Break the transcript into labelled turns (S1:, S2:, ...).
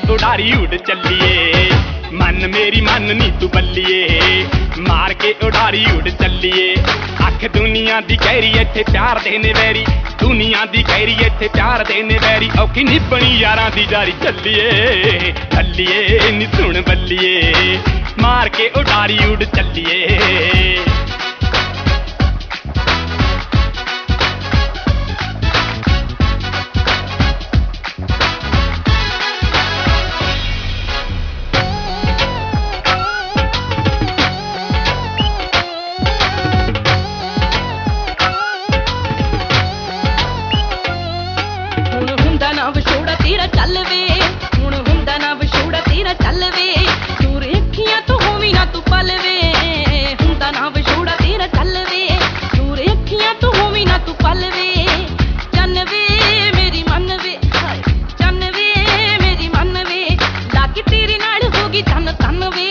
S1: उड़ारी उड़ चलिए मन मेरी मन नी तू बल्लिए मार के उड़ारी उड़ चलिए अख दुनिया दी कहरी इत्थे प्यार देने वैरी दुनिया दी कहरी इत्थे प्यार देने वैरी औखी निभनी यारां दी जारी चलिए चलिए नी सुन बल्लिए मार के उड़ारी उड़ चलिए
S2: चल वे हुण हुंदा ना विछोड़ा तेरा चल वे दूर अखियां तो होवी ना तू पल वे हुंदा ना विछोड़ा तेरा चल वे दूर अखियां तो होवी ना तू पल वे चन वे मेरी मन वे चन वे मेरी मन वे लागी तेरे नाल होगी तन तन वे